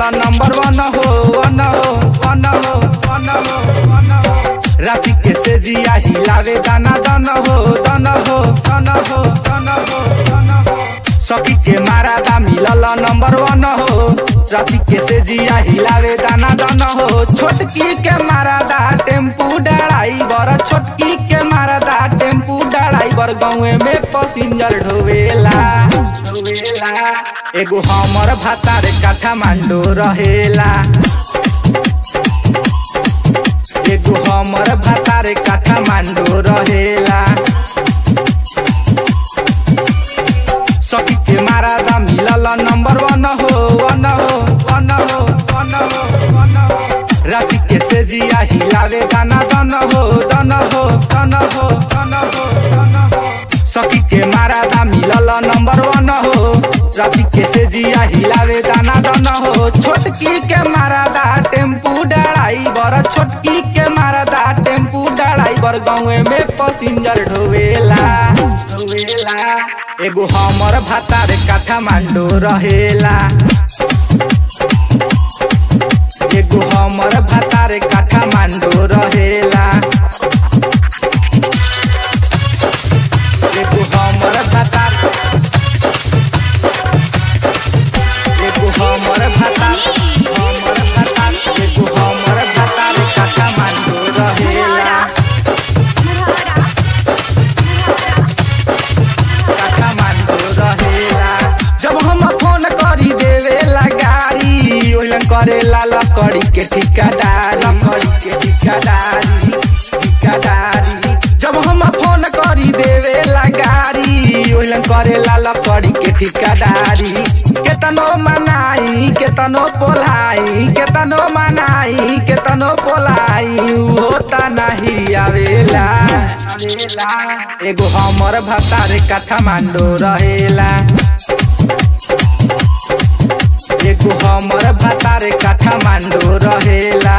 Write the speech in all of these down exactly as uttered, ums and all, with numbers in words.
मिलल नंबर वन हो वन हो वन हो वन हो वन हो राती के से जिया हिलावे दाना दन हो दन हो दन हो दन हो दन हो सखी के मारा दा मिलल नंबर वन हो राती के से जिया हिलावे दाना दन हो छोटकी के मारा दा टेम्पू ड्राइवर छोटकी के मारा दा टेम्पू ड्राइवर गाँव में पैसेंजर ढोवेला ढोवेला एगो हमर भातार काठमांडू रहेला एगो हमर भातार काठमांडू रहेला सखी के मारा दा मिलल नंबर वन हो वन हो वन हो वन हो वन हो राती के से जिया हिलावे दाना दन हो दन हो दन हो दन हो दन हो सखी के मारा दा मिलल नंबर वन हो राती के से जिया हिलावे दाना दन हो छोटकी के मारा दा टेम्पू ड्राइवर छोटकी के मारा दा टेम्पू ड्राइवर गाँव में पैसेंजर ढोवेला ढोवेला एगो हमर भातार काठमांडू रहेला एगो हमर भातार काठमांडू रहेला एगो हमर भातार एगो हमर भातार हमर भातार एगो हमर भातार काठमांडू रहेला काठमांडू रहेला जब हम फोन करी देवेला गाड़ी ओलन करेला लकड़ी के ठिकादार लकड़ी के ठिकादारी ठिकादारी जब हम फोन करी देवेला गाड़ी ओलन करेला लकड़ी के ठिकादारी केतनो मनाई केतनो पोलाई केतनो मनाई केतनो पोलाई होता नहीं आवेला आवेला एगो हमर भातार काठमांडू रहेला एगो हमर भातार काठमांडू रहेला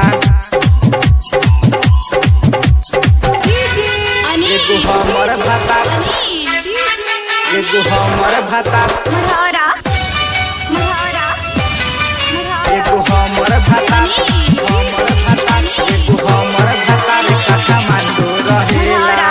एगो हमर भातार एगो हमर भातार एगो हमर भातार हमर भातार एगो हमर भातार काठमांडू रहेला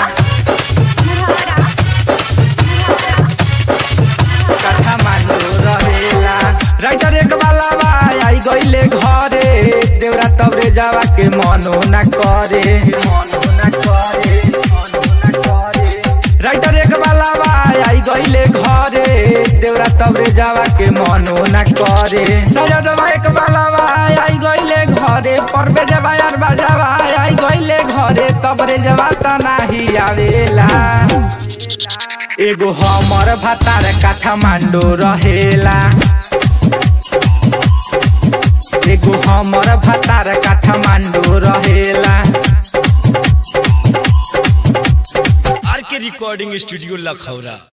काठमांडू रहेला राइटर एक वाला आई गइले घरे देवरा तबरे जावा के मनो ना करे मनो ना करे मनो ना करे राइटर एक वाला आई गइले घरे देवरा तबरे जावा के मनो ना करे सजदवा एक वाला आई गइले घरे परबे जवा यार बाजावा आई गइले घरे तबरे जवा त नाही आवेला एगो हमर भातार काठमांडू रहेला एगो हमर भातार काठमांडू रहेला आर के रिकॉर्डिंग स्टूडियो लखौरा।